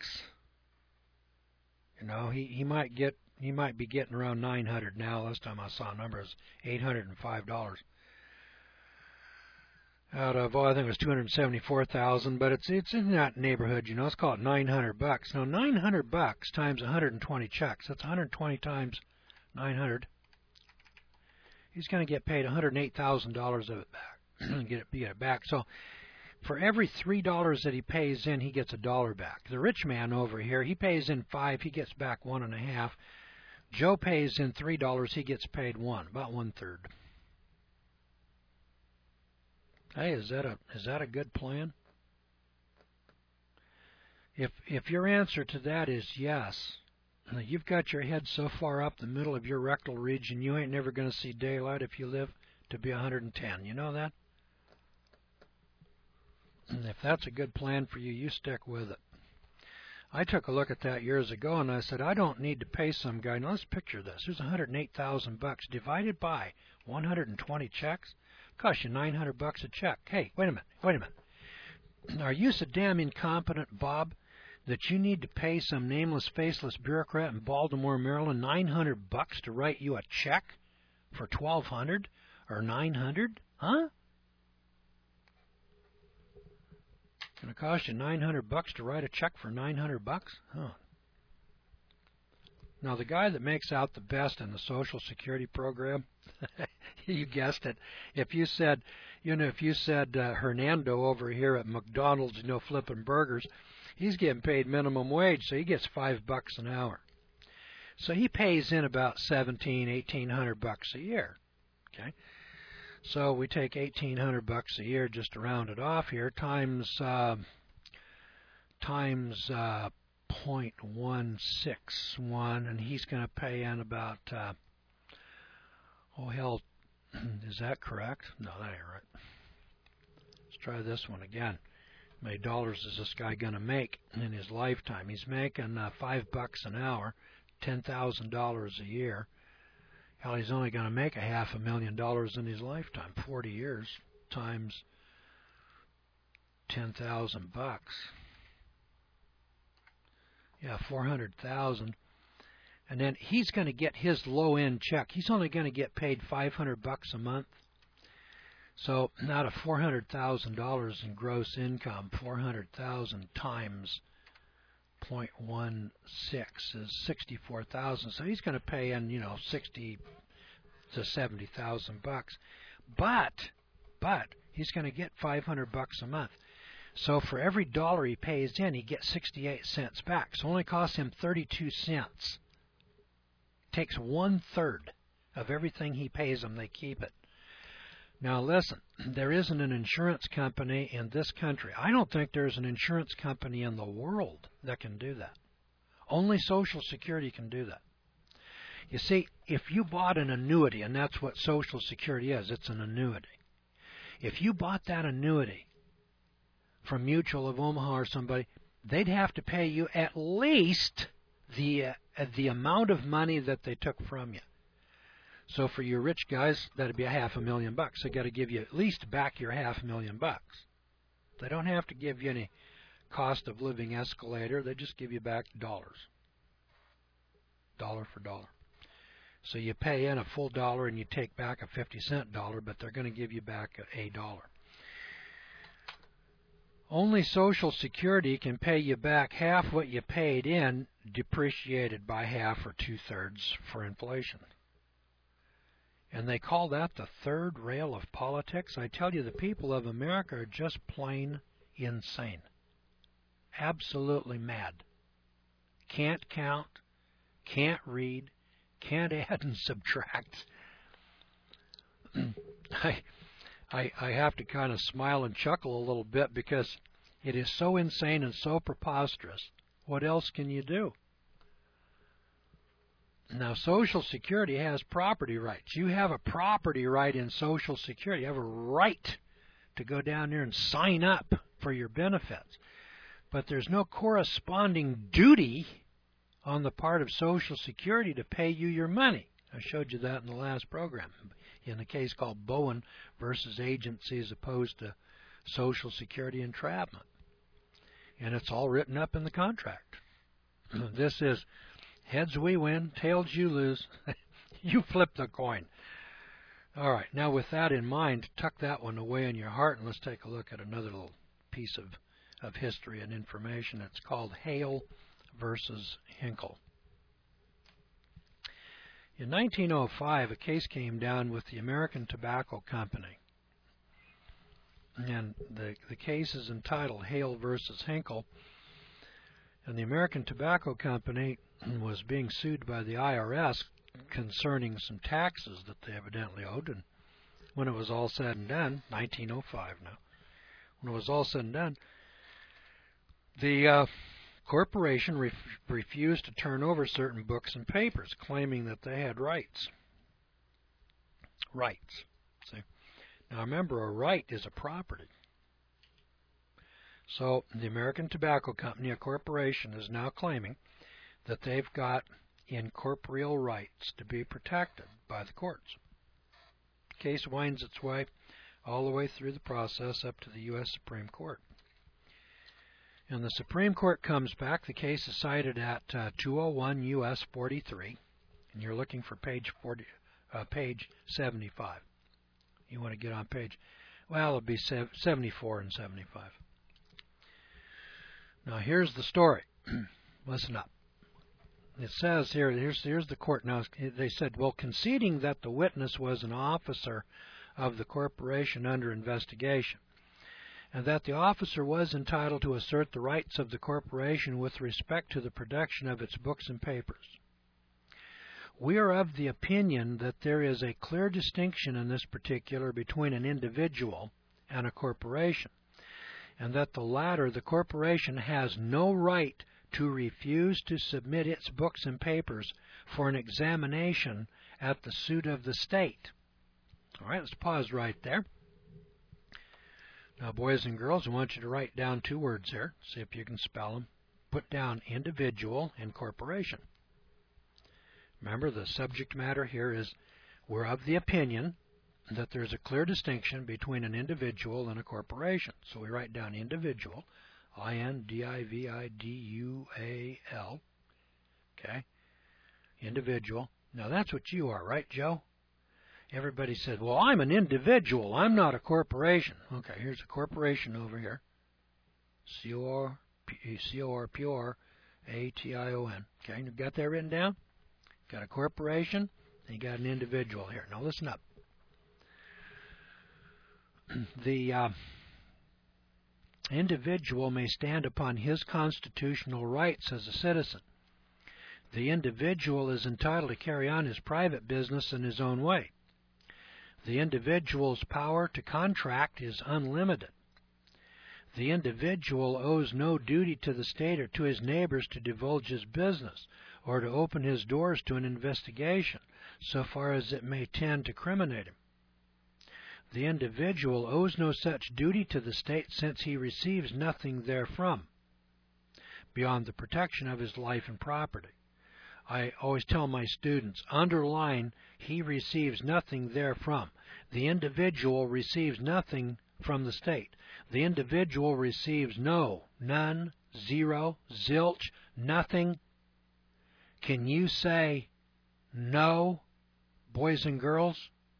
You know, he might be getting around $900 now. Last time I saw a number was $805. Out of, I think it was $274,000, but it's in that neighborhood, you know. Let's call it $900. Now, $900 times 120 checks, that's 120 times 900. He's going to get paid $108,000 of it back. get it back. So, for every $3 that he pays in, he gets $1 back. The rich man over here, he pays in $5, he gets back $1.50. Joe pays in $3, he gets paid $1, about 1/3. Hey, is that a good plan? If your answer to that is yes, you've got your head so far up the middle of your rectal region, you ain't never going to see daylight if you live to be 110. You know that? And if that's a good plan for you, you stick with it. I took a look at that years ago, and I said, I don't need to pay some guy. Now, let's picture this. There's $108,000 divided by 120 checks. Cost you $900 a check. Hey, wait a minute. Are you so damn incompetent, Bob, that you need to pay some nameless, faceless bureaucrat in Baltimore, Maryland, $900 to write you a check for $1,200 or $900? Huh? It's going to cost you $900 to write a check for $900? Huh. Now, the guy that makes out the best in the Social Security program, you guessed it. If you said Hernando over here at McDonald's, flipping burgers, he's getting paid minimum wage, so he gets $5 an hour. So he pays in about $1,800 a year. Okay. So we take $1,800 a year just to round it off here times 0.161, and he's going to pay in about oh hell, is that correct? No, that ain't right. Let's try this one again. How many dollars is this guy going to make in his lifetime? He's making $5 an hour, $10,000 a year. Hell, he's only going to make $500,000 in his lifetime. 40 years times $10,000. Yeah, 400,000. And then he's going to get his low-end check. He's only going to get paid $500 a month. So out of $400,000 in gross income, 400,000 times 0.16 is 64,000. So he's going to pay in, 60 to 70,000 bucks. But he's going to get $500 a month. So for every dollar he pays in, he gets 68 cents back. So it only costs him 32 cents. Takes 1/3 of everything he pays them. They keep it. Now listen, there isn't an insurance company in this country. I don't think there's an insurance company in the world that can do that. Only Social Security can do that. You see, if you bought an annuity, and that's what Social Security is, it's an annuity. If you bought that annuity from Mutual of Omaha or somebody, they'd have to pay you at least the amount of money that they took from you. So for your rich guys, that'd be $500,000. They got to give you at least back your $500,000. They don't have to give you any cost of living escalator. They just give you back dollars, dollar for dollar. So you pay in a full dollar and you take back a 50-cent dollar, but they're going to give you back a dollar. Only Social Security can pay you back half what you paid in, depreciated by half or 2/3 for inflation. And they call that the third rail of politics. I tell you, the people of America are just plain insane. Absolutely mad. Can't count, can't read, can't add and subtract. I have to kind of smile and chuckle a little bit because it is so insane and so preposterous. What else can you do? Now, Social Security has property rights. You have a property right in Social Security. You have a right to go down there and sign up for your benefits. But there's no corresponding duty on the part of Social Security to pay you your money. I showed you that in the last program, in a case called Bowen versus agency as opposed to Social Security entrapment. And it's all written up in the contract. This is heads we win, tails you lose. You flip the coin. All right, now with that in mind, tuck that one away in your heart, and let's take a look at another little piece of history and information. It's called Hale versus Hinkle. In 1905, a case came down with the American Tobacco Company. And the case is entitled Hale versus Hinkle. And the American Tobacco Company was being sued by the IRS concerning some taxes that they evidently owed. And when it was all said and done, 1905 now, when it was all said and done, the corporation refused to turn over certain books and papers, claiming that they had rights. Rights. See? Now remember, a right is a property. So the American Tobacco Company, a corporation, is now claiming that they've got incorporeal rights to be protected by the courts. The case winds its way all the way through the process up to the U.S. Supreme Court. And the Supreme Court comes back. The case is cited at 201 U.S. 43, and you're looking for page 75. You want to get on page, well, it'll be 74 and 75. Now here's the story. Listen up. It says here, here's the court. Now they said, well, conceding that the witness was an officer of the corporation under investigation, and that the officer was entitled to assert the rights of the corporation with respect to the protection of its books and papers. We are of the opinion that there is a clear distinction in this particular between an individual and a corporation, and that the latter, the corporation, has no right to refuse to submit its books and papers for an examination at the suit of the state. All right, let's pause right there. Now, boys and girls, I want you to write down two words here. See if you can spell them. Put down individual and corporation. Remember, the subject matter here is we're of the opinion that there's a clear distinction between an individual and a corporation. So we write down individual, I-N-D-I-V-I-D-U-A-L. Okay? Individual. Now, that's what you are, right, Joe? Everybody said, well, I'm an individual. I'm not a corporation. Okay, here's a corporation over here. C-O-R-P-O-R-A-T-I-O-N. Okay, you got that written down? Got a corporation, and you got an individual here. Now listen up. The individual may stand upon his constitutional rights as a citizen. The individual is entitled to carry on his private business in his own way. The individual's power to contract is unlimited. The individual owes no duty to the state or to his neighbors to divulge his business or to open his doors to an investigation, so far as it may tend to criminate him. The individual owes no such duty to the state, since he receives nothing therefrom, beyond the protection of his life and property. I always tell my students, underline, he receives nothing therefrom. The individual receives nothing from the state. The individual receives no, none, zero, zilch, nothing. Can you say no, boys and girls?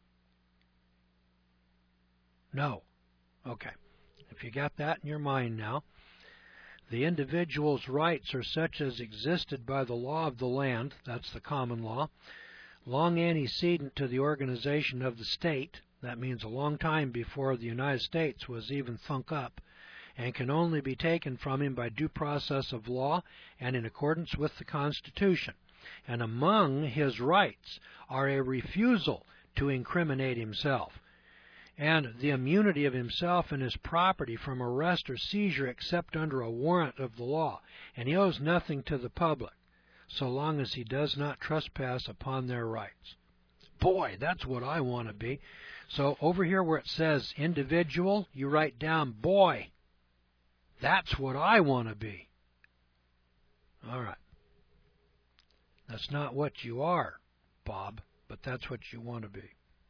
No. Okay. If you got that in your mind now, the individual's rights are such as existed by the law of the land, that's the common law, long antecedent to the organization of the state, that means a long time before the United States was even thunk up, and can only be taken from him by due process of law and in accordance with the Constitution. And among his rights are a refusal to incriminate himself, and the immunity of himself and his property from arrest or seizure except under a warrant of the law, and he owes nothing to the public, so long as he does not trespass upon their rights. Boy, that's what I want to be. So over here where it says individual, you write down, boy, that's what I want to be. All right. That's not what you are, Bob, but that's what you want to be.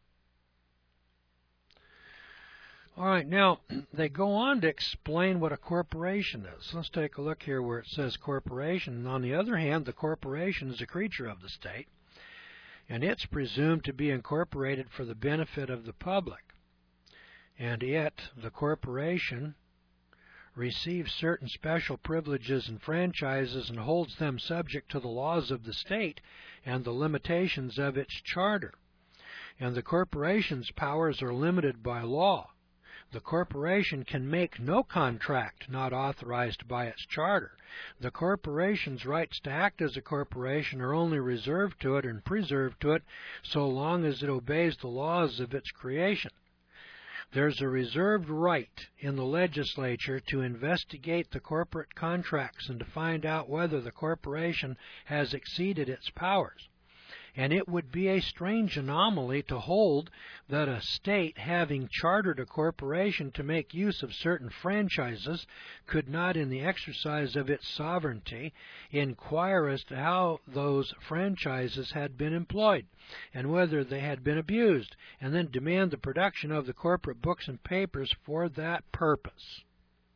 All right, now they go on to explain what a corporation is. Let's take a look here where it says corporation. And on the other hand, the corporation is a creature of the state, and it's presumed to be incorporated for the benefit of the public. And it, the corporation, receives certain special privileges and franchises and holds them subject to the laws of the state and the limitations of its charter. And the corporation's powers are limited by law. The corporation can make no contract not authorized by its charter. The corporation's rights to act as a corporation are only reserved to it and preserved to it so long as it obeys the laws of its creation. There's a reserved right in the legislature to investigate the corporate contracts and to find out whether the corporation has exceeded its powers. And it would be a strange anomaly to hold that a state having chartered a corporation to make use of certain franchises could not, in the exercise of its sovereignty, inquire as to how those franchises had been employed and whether they had been abused, and then demand the production of the corporate books and papers for that purpose.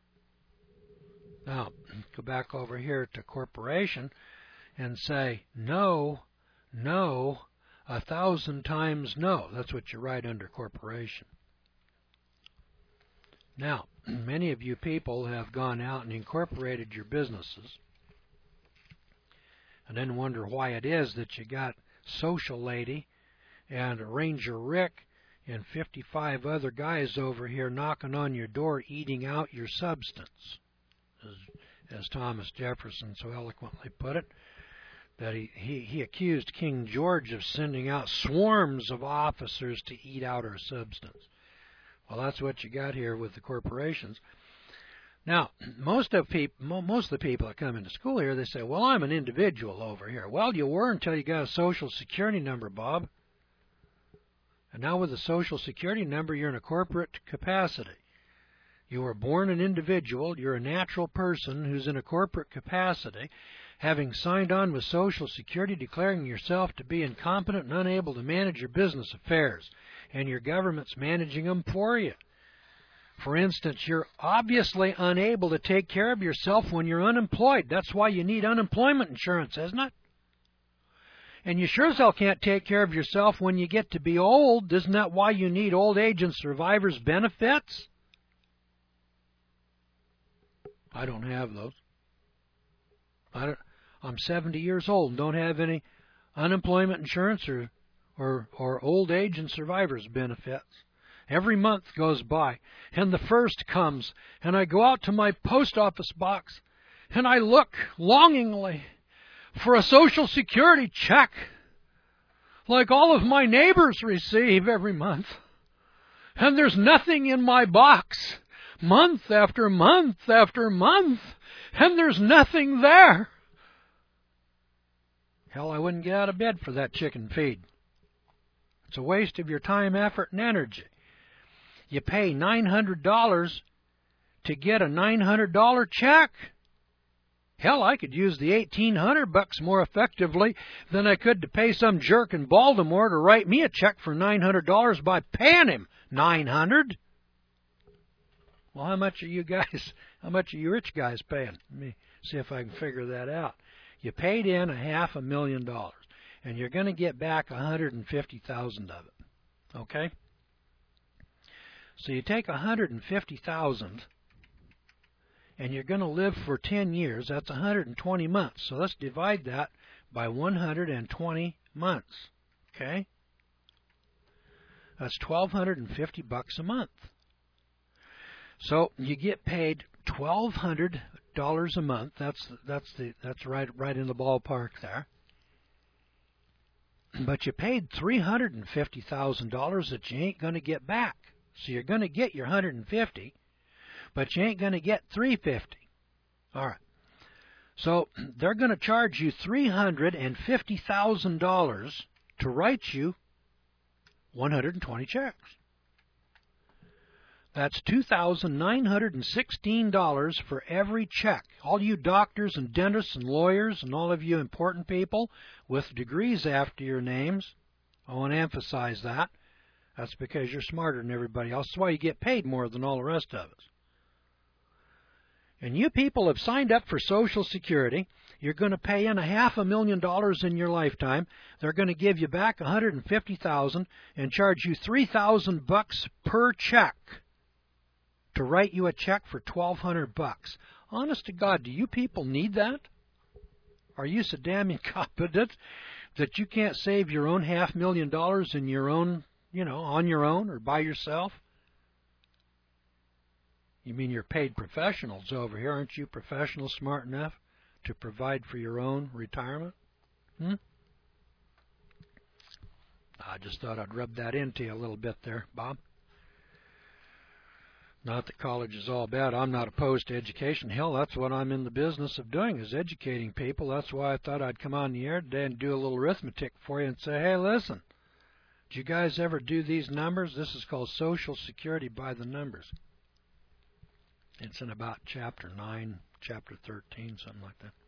Now, go back over here to corporation and say, no, 1,000 times no. That's what you write under corporation. Now, many of you people have gone out and incorporated your businesses and then wonder why it is that you got Social Lady and Ranger Rick and 55 other guys over here knocking on your door eating out your substance, as Thomas Jefferson so eloquently put it. that he accused King George of sending out swarms of officers to eat out our substance. Well, that's what you got here with the corporations. Now, most of the people that come into school here, they say, well, I'm an individual over here. Well, you were until you got a Social Security number, Bob. And now with a Social Security number, you're in a corporate capacity. You were born an individual. You're a natural person who's in a corporate capacity, having signed on with Social Security, declaring yourself to be incompetent and unable to manage your business affairs, and your government's managing them for you. For instance, you're obviously unable to take care of yourself when you're unemployed. That's why you need unemployment insurance, isn't it? And you sure as hell can't take care of yourself when you get to be old. Isn't that why you need old age and survivors benefits? I don't have those. I'm 70 years old and don't have any unemployment insurance or old age and survivors benefits. Every month goes by, and the first comes, and I go out to my post office box, and I look longingly for a Social Security check, like all of my neighbors receive every month. And there's nothing in my box, month after month after month, and there's nothing there. Hell, I wouldn't get out of bed for that chicken feed. It's a waste of your time, effort, and energy. You pay $900 to get a $900 check. Hell, I could use the $1,800 more effectively than I could to pay some jerk in Baltimore to write me a check for $900 by paying him $900. Well, how much are you rich guys paying? Let me see if I can figure that out. You paid in $500,000, and you're going to get back $150,000 of it. Okay? So you take $150,000, and you're going to live for 10 years. That's 120 months. So let's divide that by 120 months. Okay? That's $1,250 a month. So you get paid $1,200 a month. That's right in the ballpark there. But you paid $350,000 that you ain't going to get back. So you're going to get your $150,000, but you ain't going to get $350,000. All right. So they're going to charge you $350,000 to write you 120 checks. That's $2,916 for every check. All you doctors and dentists and lawyers and all of you important people with degrees after your names, I want to emphasize that. That's because you're smarter than everybody else. That's why you get paid more than all the rest of us. And you people have signed up for Social Security. You're going to pay in $500,000 in your lifetime. They're going to give you back $150,000 and charge you $3,000 per check to write you a check for $1,200. Honest to God, do you people need that? Are you so damn incompetent that you can't save your own $500,000 in your own, on your own or by yourself? You mean you're paid professionals over here? Aren't you professionals smart enough to provide for your own retirement? I just thought I'd rub that into you a little bit there, Bob. Not that college is all bad. I'm not opposed to education. Hell, that's what I'm in the business of doing, is educating people. That's why I thought I'd come on the air today and do a little arithmetic for you and say, hey, listen, did you guys ever do these numbers? This is called Social Security by the numbers. It's in about chapter 9, chapter 13, something like that.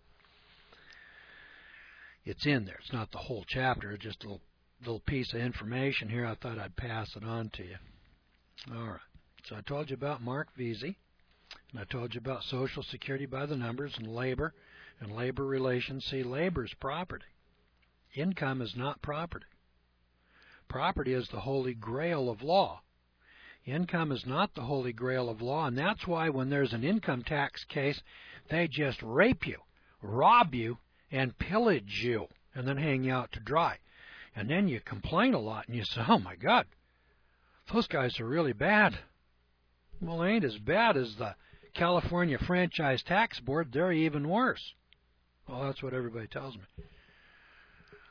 It's in there. It's not the whole chapter. It's just a little piece of information here. I thought I'd pass it on to you. All right. So I told you about Mark Vesey, and I told you about Social Security by the numbers and labor relations. See, labor is property. Income is not property. Property is the holy grail of law. Income is not the holy grail of law, and that's why when there's an income tax case, they just rape you, rob you, and pillage you, and then hang you out to dry. And then you complain a lot, and you say, oh my God, those guys are really bad. Well, they ain't as bad as the California Franchise Tax Board. They're even worse. Well, that's what everybody tells me.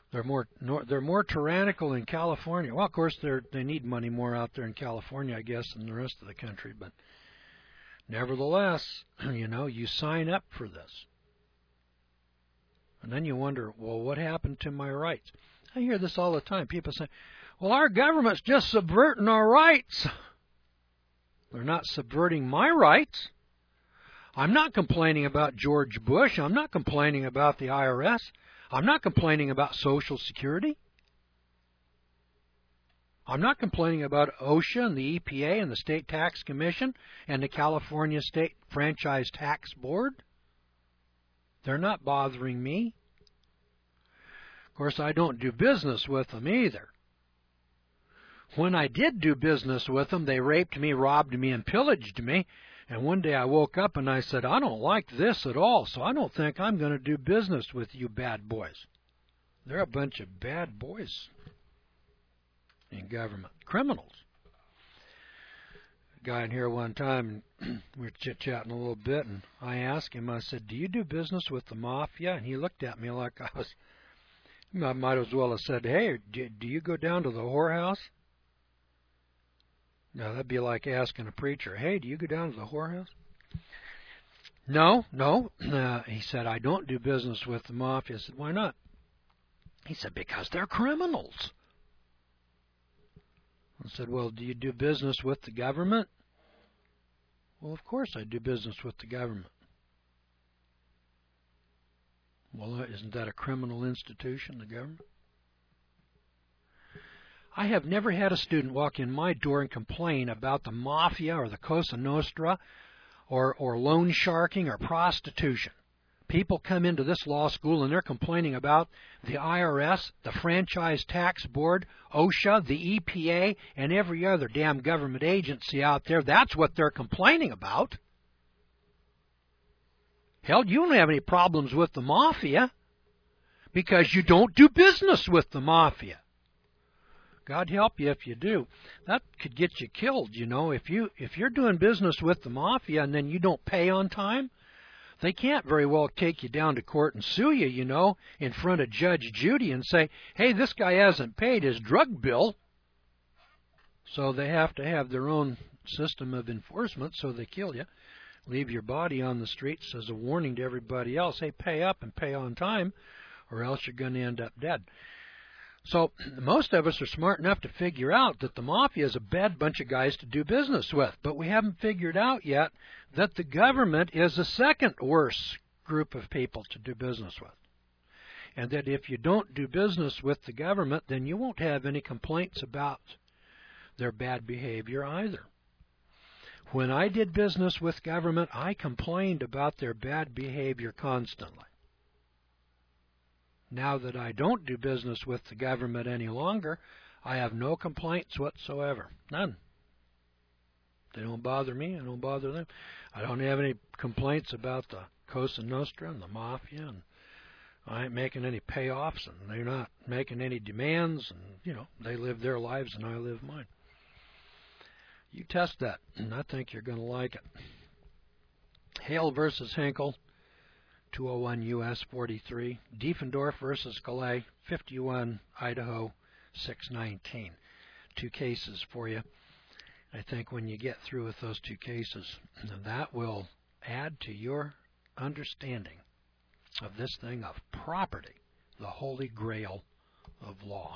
They're more tyrannical in California. Well, of course, they need money more out there in California, I guess, than the rest of the country. But nevertheless, you sign up for this. And then you wonder, well, what happened to my rights? I hear this all the time. People say, well, our government's just subverting our rights. They're not subverting my rights. I'm not complaining about George Bush. I'm not complaining about the IRS. I'm not complaining about Social Security. I'm not complaining about OSHA and the EPA and the State Tax Commission and the California State Franchise Tax Board. They're not bothering me. Of course, I don't do business with them either. When I did do business with them, they raped me, robbed me, and pillaged me. And one day I woke up and I said, I don't like this at all, so I don't think I'm going to do business with you bad boys. They're a bunch of bad boys in government, criminals. A guy in here one time, we were chit-chatting a little bit, and I asked him, I said, do you do business with the mafia? And he looked at me like I might as well have said, hey, do you go down to the whorehouse? Now, that'd be like asking a preacher, hey, do you go down to the whorehouse? No. He said, I don't do business with the mafia. I said, why not? He said, because they're criminals. I said, well, do you do business with the government? Well, of course I do business with the government. Well, isn't that a criminal institution, the government? I have never had a student walk in my door and complain about the mafia or the Cosa Nostra or loan sharking or prostitution. People come into this law school and they're complaining about the IRS, the Franchise Tax Board, OSHA, the EPA, and every other damn government agency out there. That's what they're complaining about. Hell, you don't have any problems with the mafia because you don't do business with the mafia. God help you if you do. That could get you killed, If you're doing business with the mafia and then you don't pay on time, they can't very well take you down to court and sue you, in front of Judge Judy and say, hey, this guy hasn't paid his drug bill. So they have to have their own system of enforcement, so they kill you. Leave your body on the streets as a warning to everybody else, hey, pay up and pay on time, or else you're going to end up dead. So most of us are smart enough to figure out that the mafia is a bad bunch of guys to do business with, but we haven't figured out yet that the government is a second worst group of people to do business with. And that if you don't do business with the government, then you won't have any complaints about their bad behavior either. When I did business with government, I complained about their bad behavior constantly. Now that I don't do business with the government any longer, I have no complaints whatsoever. None. They don't bother me. I don't bother them. I don't have any complaints about the Cosa Nostra and the mafia, and I ain't making any payoffs, and they're not making any demands, and, they live their lives and I live mine. You test that, and I think you're going to like it. Hale versus Henkel, 201 U.S. 43. Diefendorf versus Calais, 51 Idaho 619. Two cases for you. I think when you get through with those two cases, that will add to your understanding of this thing of property, the holy grail of law.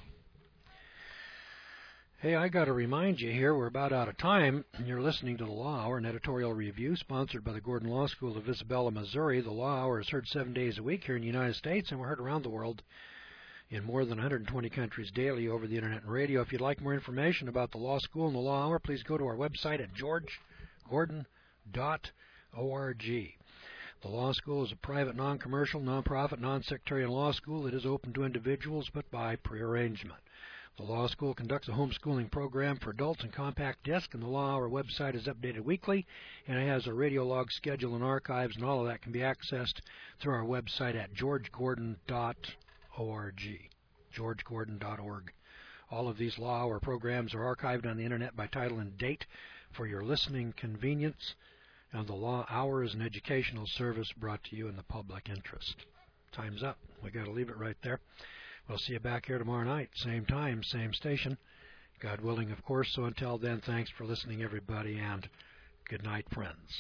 Hey, I got to remind you here, we're about out of time. You're listening to The Law Hour, an editorial review sponsored by the Gordon Law School of Isabella, Missouri. The Law Hour is heard 7 days a week here in the United States, and we're heard around the world in more than 120 countries daily over the Internet and radio. If you'd like more information about the Law School and the Law Hour, please go to our website at georgegordon.org. The Law School is a private, non-commercial, non-profit, non-sectarian law school. It is open to individuals, but by prearrangement. The Law School conducts a homeschooling program for adults and compact disc, and the Law Hour website is updated weekly, and it has a radio log schedule and archives, and all of that can be accessed through our website at georgegordon.org. georgegordon.org. All of these Law Hour programs are archived on the Internet by title and date for your listening convenience, and the Law Hour is an educational service brought to you in the public interest. Time's up. We got to leave it right there. We'll see you back here tomorrow night, same time, same station. God willing, of course. So until then, thanks for listening, everybody, and good night, friends.